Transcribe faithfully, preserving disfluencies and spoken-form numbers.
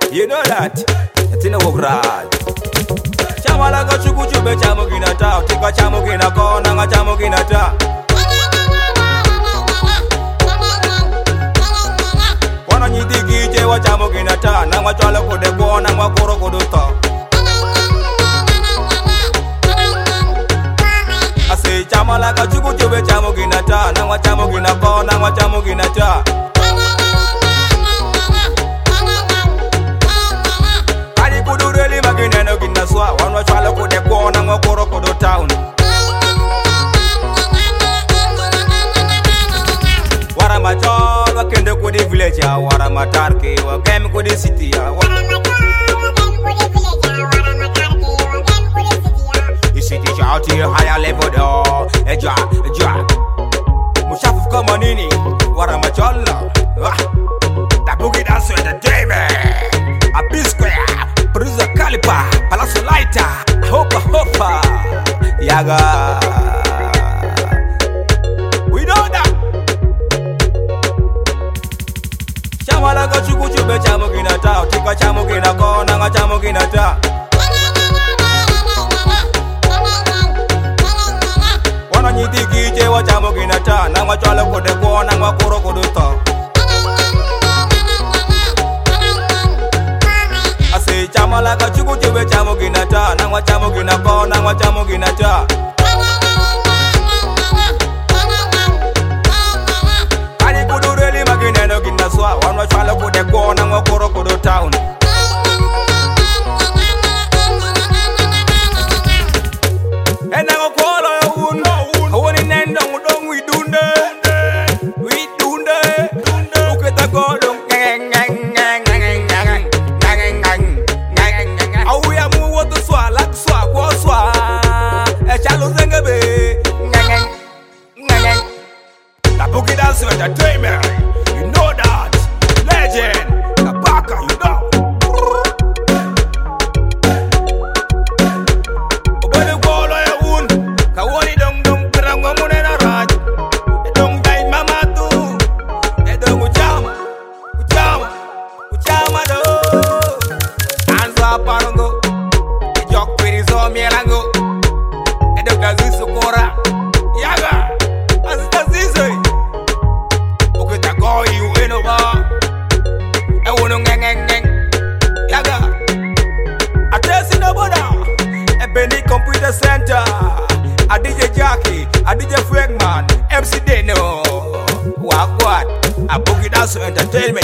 You know that? It's in a walk right. Chamala go chuku chube chamugina ta. Tika chamugina ko nanga chamugina ta. Wana nyidigi je wa chamugina ta. Nanga chala kode ko nanga koro kodo ta. I say chamala go chuku chube chamugina ta. Nanga chamugina ko nanga chamugina ta. One was trying to go to corner and go to the town. What am I talking to the village? What am I talking to the city? You see, this out here higher level, though. A job, a job. Mushaf come on in. What am I talking to? That boogie dance entertainment. A B square. Producer Calipa, Palazzo Lighter, Hopa Hopa, Yaga. We know that. Chamala go chuku chube chamugina ta, tika chamugina ko nanga chamugina ta. Wana nyidigi je wa chamugina ta, nanga chala kode ko nanga koro kodo ta. Chamala ka chuku chube chamugina ta. Nangwa chamugina ko nangwa chamugina ta. Kali kudu reli magine no gina swa. Wanwa chwala kude ko nangwa koro kudu town. Ena ngo kolo ya uno. Hawani nendo ngudong we dunde. We dunde. Uketa godong ngeng ngeng ngeng ngeng ngeng. Entertainment, you know that. Legend, Kabaka, you know. Obade golo ya un, kawoni dong dong perangwa munena raj. Dong dai mama tu, dong uchama, uchama, uchama do. Anza parango, jok perizo mielango. Dong gazi sukora, yaga. Computer Center, a D J Jackie, a D J Fragman, M C Deno, Wagwat, a Boogie Dance Entertainment.